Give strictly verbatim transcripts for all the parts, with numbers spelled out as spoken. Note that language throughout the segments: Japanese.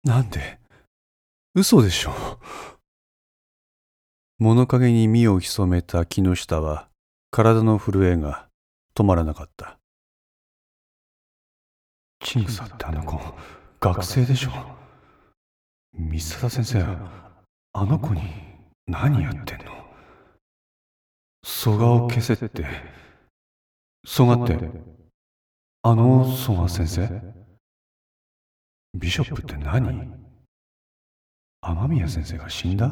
なんで？嘘でしょ。物陰に身を潜めた木下は体の震えが止まらなかった。千草ってあの子、学生でしょ。三貞先生、あの子に何やってんの？蘇我を消せって。蘇我って、あの蘇我先生？ビショップって何？雨宮先生が死んだ？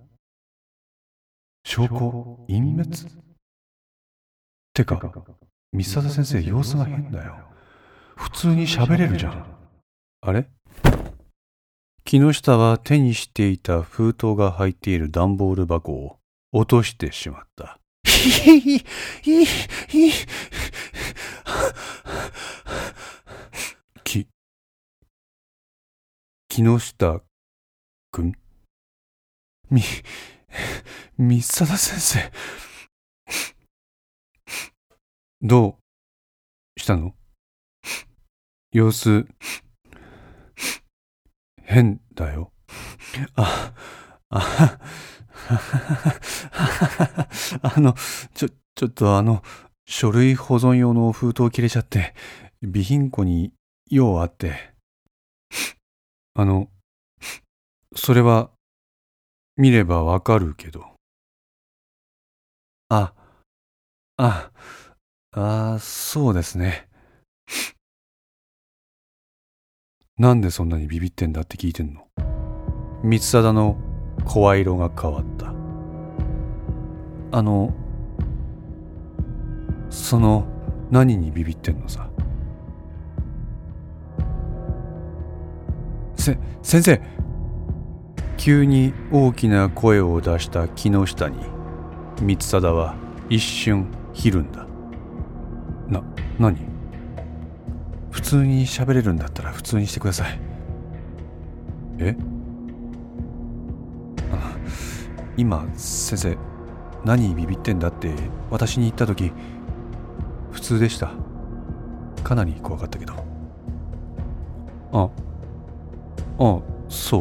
証拠隠滅？てか、三貞先生様子が変だよ。普通に喋れるじゃん。あれ？木下は手にしていた封筒が入っている段ボール箱を落としてしまった。ひひひひき、木下くん？み、三貞先生。どうしたの？様子、変だよ。あ、あ、あの、ちょ、ちょっとあの、書類保存用の封筒切れちゃって、備品庫に用あって。あの、それは、見ればわかるけど。あ、あ、あ、そうですね。なんでそんなにビビってんだって聞いてんの？光貞の声色が変わった。あの、その、何にビビってんのさ。せ、先生！急に大きな声を出した木下に、光貞は一瞬ひるんだ。な、何？普通に喋れるんだったら普通にしてください。え？あ、今先生何にビビってんだって私に言った時普通でした。かなり怖かったけど。あ、あ、そう。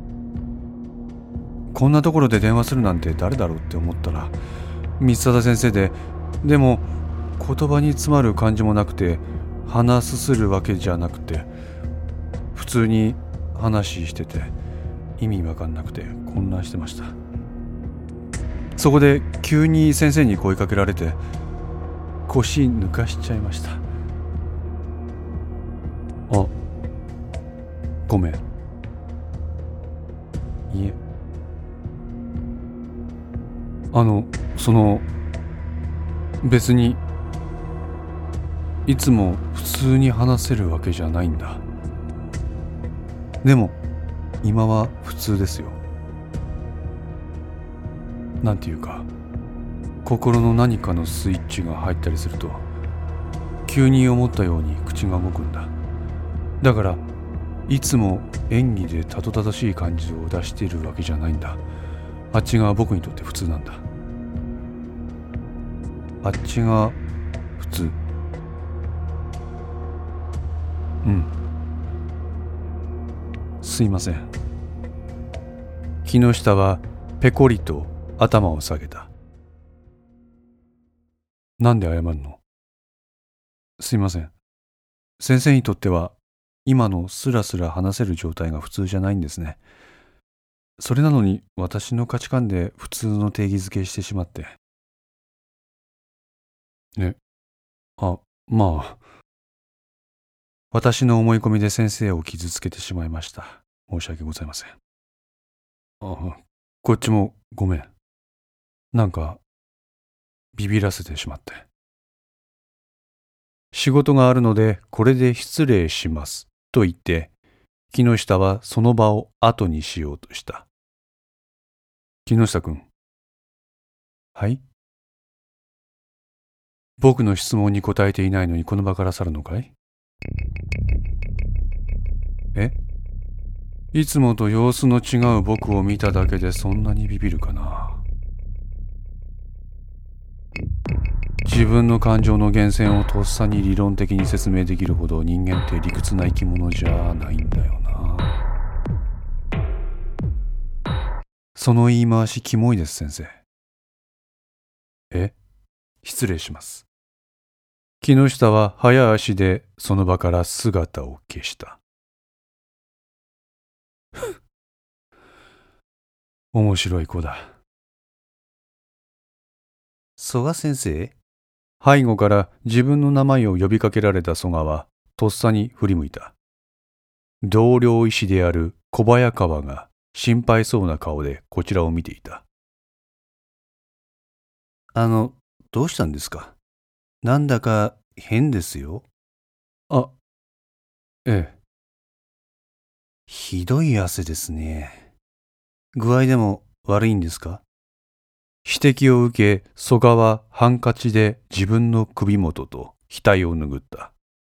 こんなところで電話するなんて誰だろうって思ったら光貞先生で、でも言葉に詰まる感じもなくて、鼻すするわけじゃなくて、普通に話してて意味わかんなくて混乱してました。そこで急に先生に声かけられて腰抜かしちゃいました。あ、ごめん。いえ、あの、その別にいつも普通に話せるわけじゃないんだ。でも今は普通ですよ。なんていうか、心の何かのスイッチが入ったりすると急に思ったように口が動くんだ。だからいつも演技でたどたどしい感じを出しているわけじゃないんだ。あっちが僕にとって普通なんだ。あっちが普通。うん。すいません。木下はペコリと頭を下げた。なんで謝るの？すいません。先生にとっては今のスラスラ話せる状態が普通じゃないんですね。それなのに私の価値観で普通の定義づけしてしまって。ね。あ、まあ。私の思い込みで先生を傷つけてしまいました。申し訳ございません。あ、こっちもごめん。なんか、ビビらせてしまって。仕事があるので、これで失礼します。と言って、木下はその場を後にしようとした。木下君。はい？僕の質問に答えていないのにこの場から去るのかい？え？いつもと様子の違う僕を見ただけでそんなにビビるかな。自分の感情の源泉をとっさに理論的に説明できるほど人間って理屈な生き物じゃないんだよな。 その言い回しキモいです、先生。え、失礼します。木下は早足でその場から姿を消した。面白い子だ。曽我先生？背後から自分の名前を呼びかけられた曽我はとっさに振り向いた。同僚医師である小早川が心配そうな顔でこちらを見ていた。あの、どうしたんですか？なんだか変ですよ。あ、ええ。ひどい汗ですね。具合でも悪いんですか？指摘を受け、曽我はハンカチで自分の首元と額を拭った。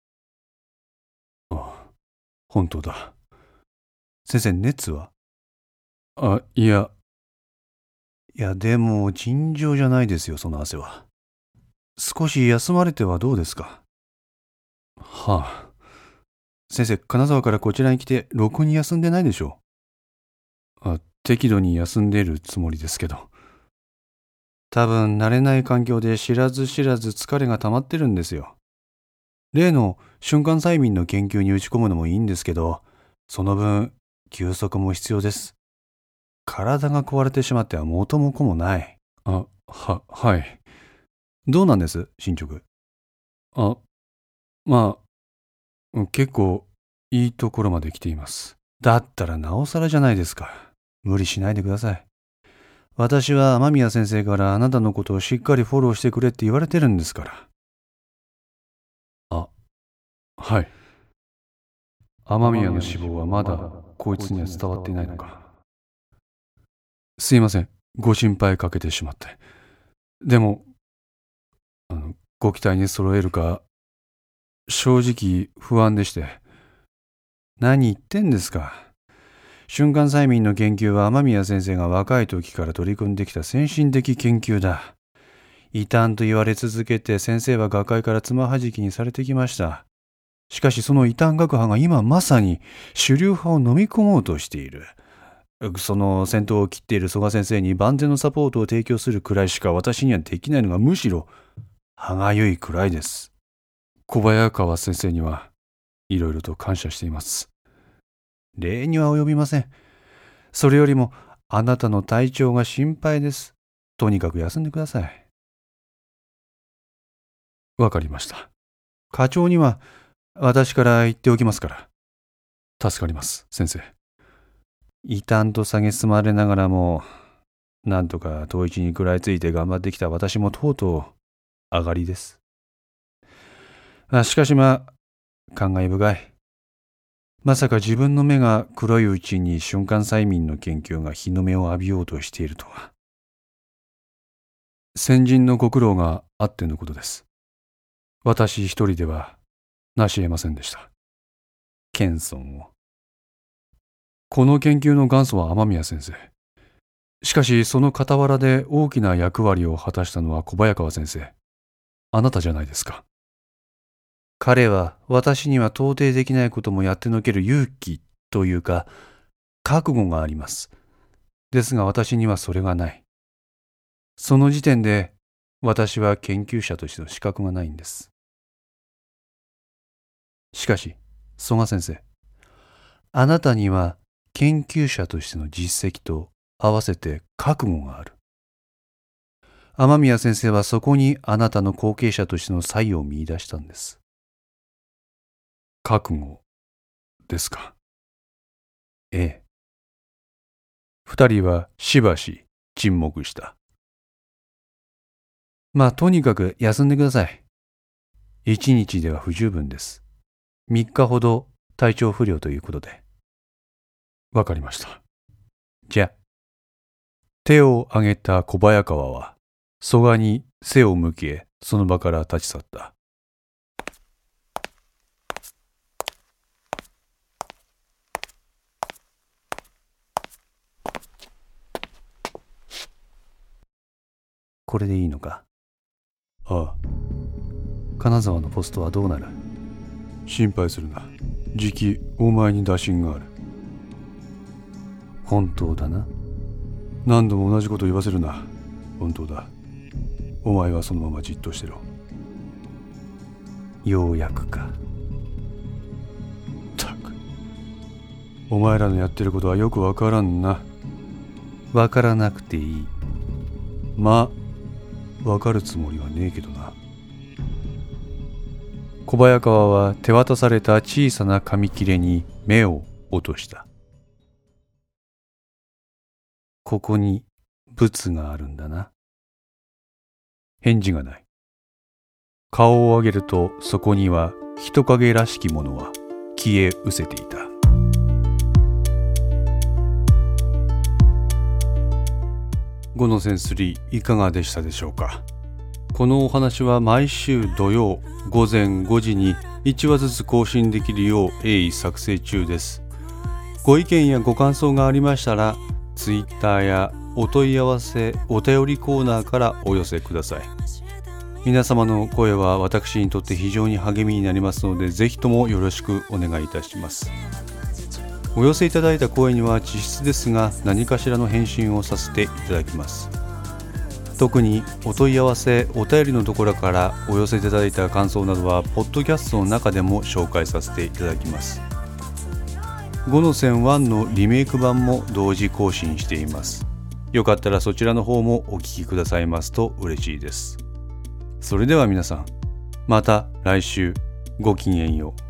あ、本当だ。先生、熱は？あ、いや。いや、でも尋常じゃないですよ、その汗は。少し休まれてはどうですか？はあ。先生、金沢からこちらに来て、ろくに休んでないでしょう。あ、適度に休んでいるつもりですけど。多分慣れない環境で知らず知らず疲れが溜まってるんですよ。例の瞬間催眠の研究に打ち込むのもいいんですけど、その分休息も必要です。体が壊れてしまっては元も子もない。あ、は、はい。どうなんです進捗？あ、まあ、結構いいところまで来ています。だったらなおさらじゃないですか。無理しないでください。私は雨宮先生からあなたのことをしっかりフォローしてくれって言われてるんですから。あ、はい。雨宮の死亡はまだこいつには伝わっていないのか。すいません。ご心配かけてしまって。でも、あの、ご期待に揃えるか、正直不安でして。何言ってんですか。瞬間催眠の研究は雨宮先生が若い時から取り組んできた先進的研究だ。異端と言われ続けて先生は学会からつまはじきにされてきました。しかしその異端学派が今まさに主流派を飲み込もうとしている。その先頭を切っている曽我先生に万全のサポートを提供するくらいしか私にはできないのがむしろ歯がゆいくらいです。小早川先生にはいろいろと感謝しています。礼には及びません。それよりもあなたの体調が心配です。とにかく休んでください。わかりました。課長には私から言っておきますから。助かります、先生。異端と蔑まれながらも、なんとか統一に食らいついて頑張ってきた私もとうとう上がりです。あ、しかしまあ、感慨深い。まさか自分の目が黒いうちに瞬間催眠の研究が日の目を浴びようとしているとは。先人のご苦労があってのことです。私一人では成し得ませんでした。謙遜を。この研究の元祖は雨宮先生。しかしその傍らで大きな役割を果たしたのは小早川先生。あなたじゃないですか。彼は私には到底できないこともやってのける勇気というか覚悟があります。ですが私にはそれがない。その時点で私は研究者としての資格がないんです。しかし曽我先生、あなたには研究者としての実績と合わせて覚悟がある。雨宮先生はそこにあなたの後継者としての才を見出したんです。覚悟ですか。ええ。二人はしばし沈黙した。まあとにかく休んでください。一日では不十分です。三日ほど体調不良ということで。わかりました。じゃ。手を挙げた小早川は曽我に背を向けその場から立ち去った。これでいいのか？ああ。金沢のポストはどうなる？心配するな。じきお前に打診がある。本当だな。 何度も同じこと言わせるな。本当だ。お前はそのままじっとしてろ。ようやくか。ったく、お前らのやってることはよくわからんな。わからなくていい。まあ、わかるつもりはねえけどな。小早川は手渡された小さな紙切れに目を落とした。ここに物があるんだな。返事がない。顔を上げるとそこには人影らしきものは消え失せていた。ごのセンスリーいかがでしたでしょうか。このお話は毎週土曜ごぜんごじにいちわずつ更新できるよう鋭意作成中です。ご意見やご感想がありましたらツイッターやお問い合わせお便りコーナーからお寄せください。皆様の声は私にとって非常に励みになりますので、ぜひともよろしくお願いいたします。お寄せいただいた声には実質ですが何かしらの返信をさせていただきます。特にお問い合わせお便りのところからお寄せいただいた感想などはポッドキャストの中でも紹介させていただきます。ごの線いちのリメイク版も同時更新しています。よかったらそちらの方もお聞きくださいますと嬉しいです。それでは皆さん、また来週ごきげんよう。